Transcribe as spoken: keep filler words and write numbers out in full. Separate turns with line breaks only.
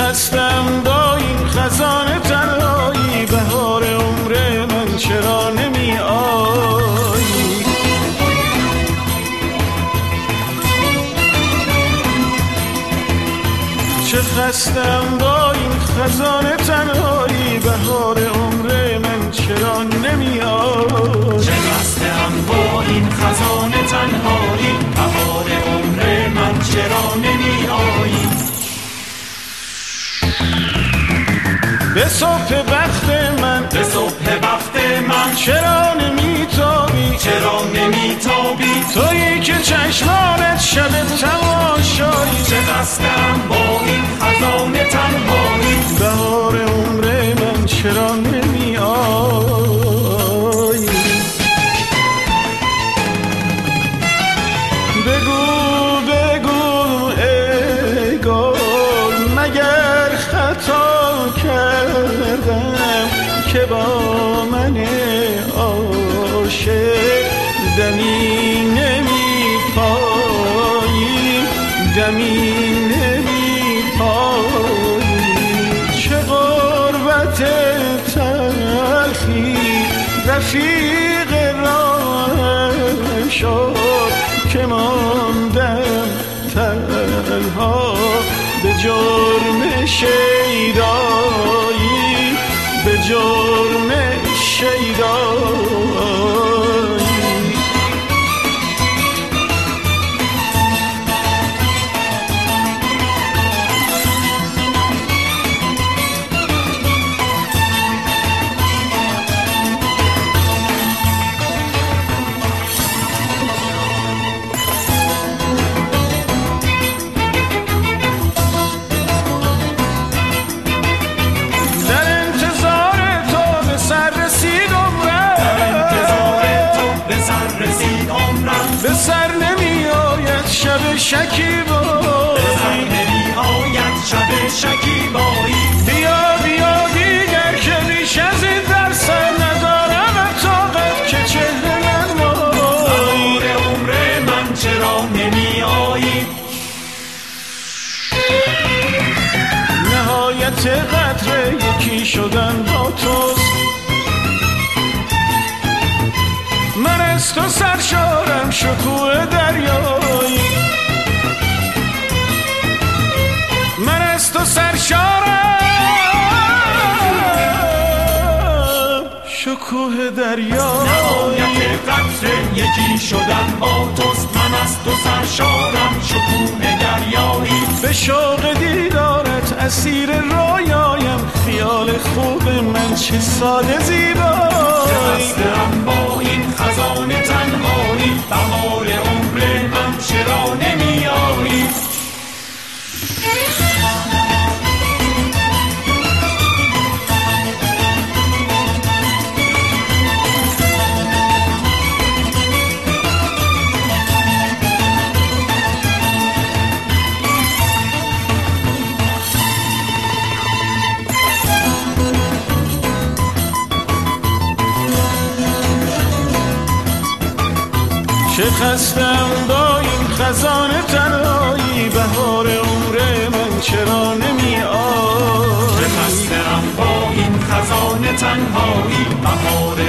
خستم با این خزان تنهایی، بهار عمر من چرا نمی آیی؟ چه خستم با این خزان تنهایی، بهار عمر من چرا نمی آیی؟
چه خستم با این خزان تنهایی، بهار عمر من چرا نمی آیی؟
به صبح بخت من،
به صبح بخت من
چرا نمیتابی؟
چرا نمیتابی؟
تویی که چشمانت شب تماشایی.
چه خستم با این خزان تنهایی،
بهار عمر من چرا نمی آیی؟ بگو بگو ای گل، مگر خطا کردم که با من عاشق دمی نمی پایی، دمی نمی پایی؟ چه غربت تلخی رفیق راهم شد که ماندم تنها به جرم شیدایی، به جرم شیدایی. به سر نمی آید شب شکیبایی،
به سر نمی آید شب شکیبایی.
بیا بیا دیگر که بیش از این در سر ندارم طاقت که چهره ننمایی.
بهار عمر من چرا نمی آیی؟
نهایت قدر یکی شدن با توست، من از تو سرشارم شکوه دریایی، من از تو سرشارم شکوه دریایی.
نهایت قدر یکی شدن با توست، من از تو سرشارم شکوه دریایی.
به شوق دیدارت اسیر رویایم، خیال خوب من چه ساده زیبایی.
خستم با این خزان تنهایی، بهار عمر من چرا نمی آیی؟
چه خستم با این خزان تنهایی، بهار عمر من چرا نمی آیی؟
چه خستم با این خزان تنهایی، بهار